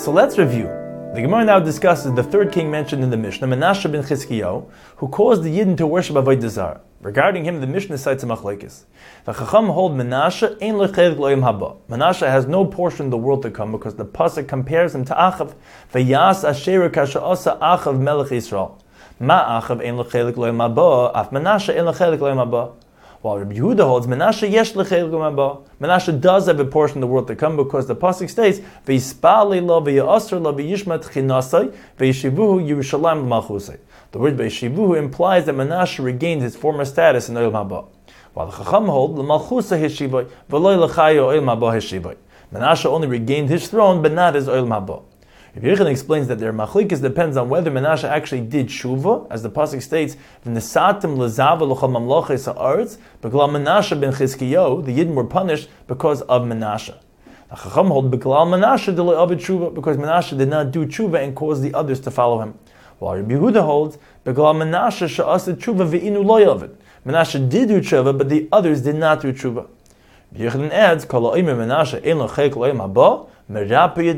So let's review. The Gemara now discusses the third king mentioned in the Mishnah, Menashe ben Chizkiyahu, who caused the Yidden to worship Avodah Zarah. Regarding him, the Mishnah cites a machlekes. The Chacham hold Menashe ein lechelik lo'im haba. Menashe has no portion in the world to come because the pasuk compares him to Achav. V'yas asher kasha asa Achav melech Yisrael. Ma Achav ein lechelik lo'im haba. Af Menashe ein lechelik lo'im haba. While Rabbi Yehuda holds Menashe yesh lechelik lo'im haba. Menashe does have a portion in the world to come because the pasuk states v'yispali lo v'yasser lo v'yishmat chinasai v'yishivuhu Yerushalayim l'malchusai. The word v'yishivuhu implies that Menashe regained his former status in Olam Haba. While the Chacham hold l'malchusa hishivai v'loy l'chayo Olam Haba hishivai. Menashe only regained his throne but not his Olam Haba. Rabbi Yechon explains that their machlekes depends on whether Menashe actually did tshuva, as the pasuk states, "V'nesatim lezava l'chol mamloches ha'aretz." B'glal Menashe ben Chizkiyahu, the Yidden were punished because of Menashe. The Chacham hold b'glal Menashe d'lo avid tshuva, because Menashe did not do tshuva and caused the others to follow him. While Rabbi Yehuda holds b'glal Menashe she'aseh tshuva v'inu lo yavid. Menashe did do tshuva, but the others did not do tshuva. Rabbi Yechon adds, "Kol ha'omer Menashe ein lo chelik lo'im haba." Those who say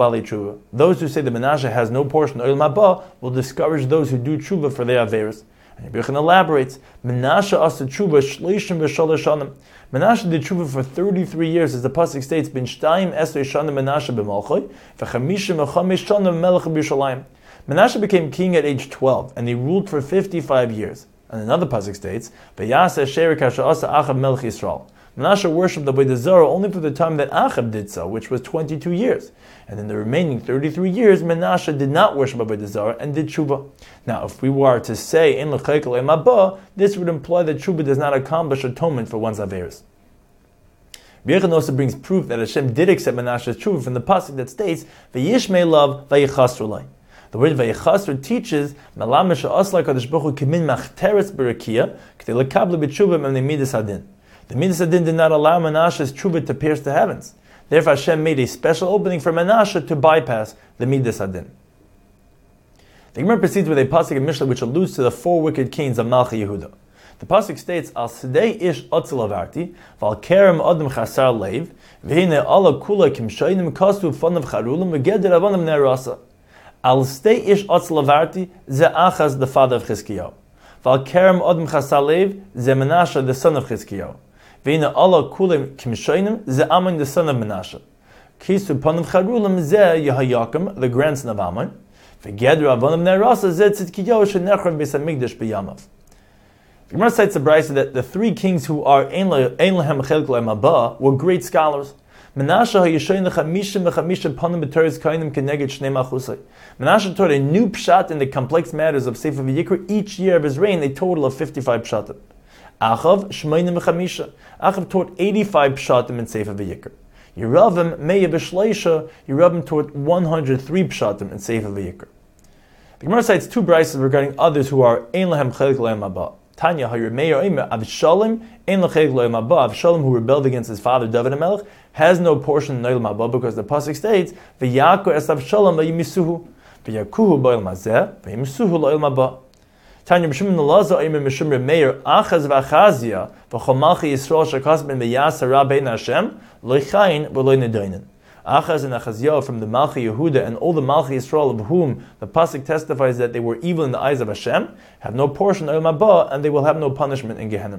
that Menashe has no portion of Olam Haba will discourage those who do tshuva for their averos. And Rabbi Yechon elaborates, Menashe asa tshuva shleishim v'shalosh shanim. Menashe did tshuva for 33 years, as the pasuk states, Ben shtayim esrei shanim Menashe b'malchoi, v'chamishim v'chamesh shanim melech b'Yerushalayim. Menashe became king at age 12, and he ruled for 55 years. And another pasuk states, V'yaseh asher kasher asa Achav melech Yisrael. Menashe worshipped the Avodah Zarah only for the time that Achav did so, which was 22 years. And in the remaining 33 years, Menashe did not worship Avodah Zarah and did tshuva. Now, if we were to say, "In l'chaykel emabah," this would imply that tshuva does not accomplish atonement for one's averos. Rabbi Yechon also brings proof that Hashem did accept Menashe's tshuva from the pasuk that states, "V'yishmei lav v'yichasru lay." The word v'yichasru teaches, "Melame she'asla kadosh baruch hu kimin machteres b'rakia k'tei lekable b'tshuva mem midas hadin." The Midas Hadin did not allow Menashe's tshuva to pierce the heavens. Therefore, Hashem made a special opening for Menashe to bypass the Midas Hadin. The Gemara proceeds with a pasuk in Mishnah which alludes to the 4 wicked kings of Malchi Yehuda. The pasuk states, "Al sidei ish otzel avarti, v'al kerem adam chasar leiv, v'hine ala kula kimshayim kastu fanav charulim v'geder avanim nerasa." Al sidei ish otzel avarti, ze Achaz, the father of Chizkiyahu. V'al kerem adam chasar leiv, ze Menashe, the son of Chizkiyahu. V'ina Allah kulim kimshayim ze Ammon, the son of Menashe. Kisu panav charulim ze Yehoyakim, the grandson of Ammon. V'geder avanim nerasa ze Tzidkiyahu shenechram beis hamikdash b'yamav. The Gemara cites the brayso that the 3 kings who are ein lehem chelik lo'im haba were great scholars. Menashe hayishayin lechamishim v'chamisha panim b'teres kainim keneged shnei malchusai. Menashe taught a new pshat in the complex matters of Sefer V'Yikra each year of his reign, a total of 55 pshatim. Achav shmeinim v'chamisha. Achav taught 85 pshatim in Sefer V'Yikra. Yeravim meya b'shleisha. Yeravim taught 103 pshatim in Sefer V'Yikra. The Gemara cites 2 braysos regarding others who are ein lehem chelik lo'im haba. Tanya hayir oimer Avshalom ein lechelik lo'im haba. Avshalom, who rebelled against his father David HaMelech, has no portion in Olam Haba because the pasuk states, "V'yako es Avshalom v'yimisuhu, v'yakuhu b'olam hazeh, v'yimisuhu lo'im haba." Tanya Mishum Nalaza Oimer Mishum Meir Achaz v'Achazia v'chol Malchi Yisrael shekas ben Meyasa Rabbein Hashem loichayin v'loi nedainin. Achaz and Achaziah from the Malchi Yehuda and all the Malchi Yisrael of whom the pasuk testifies that they were evil in the eyes of Hashem have no portion in Olam Haba and they will have no punishment in Gehenna.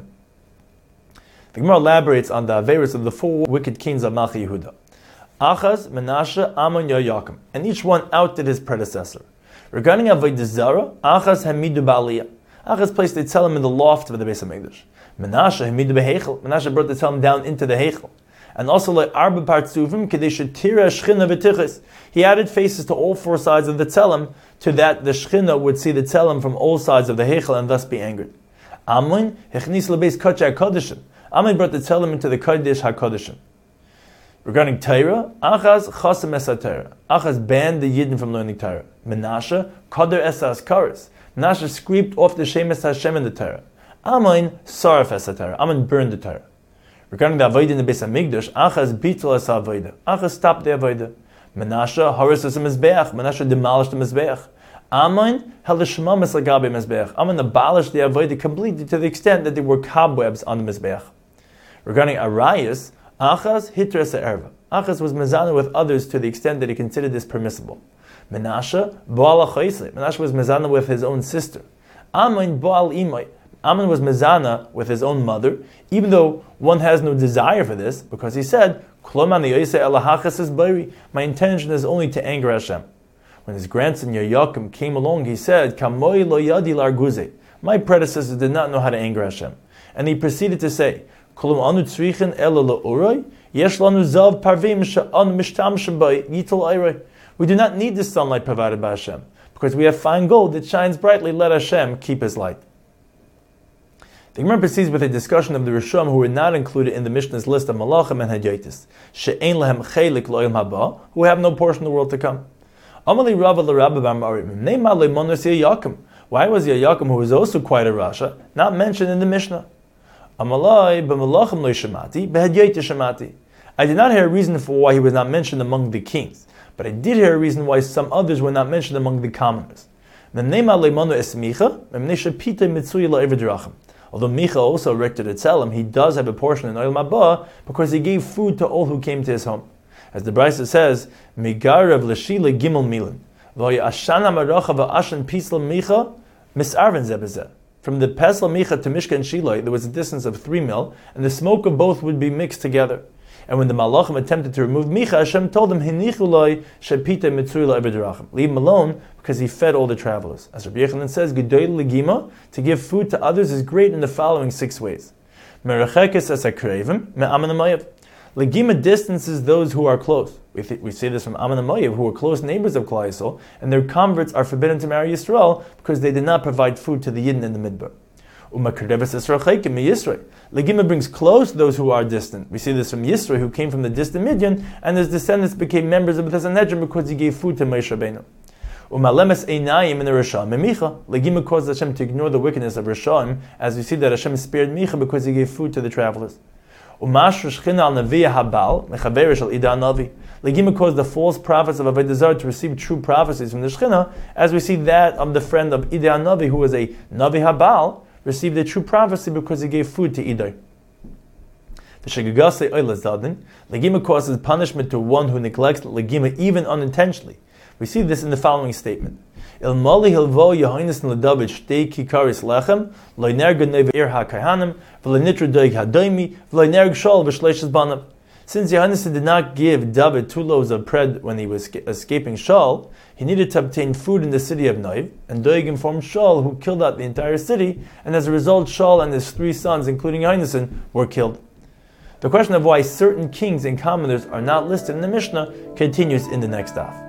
The Gemara elaborates on the averos of the 4 wicked kings of Malchi Yehuda. Achaz, Menashe, Ammon, Yehoyakim, and each one outdid his predecessor. Regarding Avodah Zarah, Achaz hamidu ba'aliyah. Achaz placed the tzelem in the loft of the Beis Hamikdash. Menashe hamidu b'heichel. Menashe brought the tzelem down into the heichel. And also like arba partzufim kedei shetira shchina v'tichis. He added faces to all 4 sides of the tzelem, to that the shchina would see the tzelem from all sides of the heichel and thus be angered. Ammon hechnis lebeis kodesh hakodeshim. Ammon brought the tzelem into the kodesh hakodeshim. Regarding Torah, Achaz chasam es Torah. Achaz banned the Yidden from learning Torah. Menashe kader es haskaris. Menashe scraped off the shemes Hashem in the Torah. Ammon saraf es Torah. Ammon burned the Torah. Regarding the avodah in the Beis Hamikdash, Achaz bitul es avodah. Achaz stopped the avodah. Menashe haris es mizbeach. Menashe demolished the mizbeach. Ammon held the shema mislagabe mizbeach. Ammon abolished the avodah completely to the extent that there were cobwebs on the mizbeach. Regarding Arias, Achaz hitras erva. Achas was mezana with others to the extent that he considered this permissible. Menashe, Baal Achaisle. Menashe was mezana with his own sister. Ammon, Baal Imai. Ammon was mezana with his own mother, even though one has no desire for this, because he said, my intention is only to anger Hashem. When his grandson Yoyakim came along, he said, my predecessors did not know how to anger Hashem. And he proceeded to say, we do not need the sunlight provided by Hashem, because we have fine gold that shines brightly. Let Hashem keep his light. The Gemara proceeds with a discussion of the Rishon who were not included in the Mishnah's list of Malachim and Hadyotis, she'ein lehem chelik lo'il haba, who have no portion in the world to come. Amali Rava l'Rabba bar Marim, ne'ma le'monos Yoyakim. Why was Yoyakim, who was also quite a Rasha, not mentioned in the Mishnah? Amalai b'malachim lo shemati, b'hadyotis shemati. I did not hear a reason for why he was not mentioned among the kings, but I did hear a reason why some others were not mentioned among the commoners. Ne'ma le'mono es Micha, memnei shepitei mitzui la'eved rachim. Although Micha also erected a tzelem, he does have a portion in Oil Mabah because he gave food to all who came to his home. As the Brisa says, Megarav l'shila gimel milim, v'hoya ashana maracha v'ashan pisla Micha misarven zebezeh. From the Pesla Micha to Mishka and Shiloh, there was a distance of 3 mil, and the smoke of both would be mixed together. And when the Malachim attempted to remove Micha, Hashem told them, Hinichuloi shepite mitzui la'ebedrachim. Leave him alone, because he fed all the travelers. As Rabbi Yechanan says, Gedoy legima, to give food to others is great in the following 6 ways. Merachekes es hakrevim, me'aman ha'mayav. Legima distances those who are close. We see this from Aman and Moav, who were close neighbors of Klal Yisrael, and their converts are forbidden to marry Yisrael because they did not provide food to the Yidden in the Midbar. Legima brings close those who are distant. We see this from Yisro, who came from the distant Midian, and his descendants became members of the Sanhedrin because he gave food to Moshe Rabbeinu. Umalemes einayim in the Rishon, Micha. Legima caused Hashem to ignore the wickedness of Rishon, as we see that Hashem spared Micha because he gave food to the travelers. Legima caused the false prophets of Avodah Zarah to receive true prophecies from the Shechina, as we see that of the friend of Idai Navi, who was a Navi Habal, received a true prophecy because he gave food to Idai. Legima causes punishment to one who neglects Legima even unintentionally. We see this in the following statement. Since Yohanan did not give David 2 loaves of bread when he was escaping Shaul, he needed to obtain food in the city of Noiv, and Doeg informed Shaul, who killed out the entire city, and as a result Shaul and his 3 sons, including Yohanan, were killed. The question of why certain kings and commoners are not listed in the Mishnah continues in the next daf.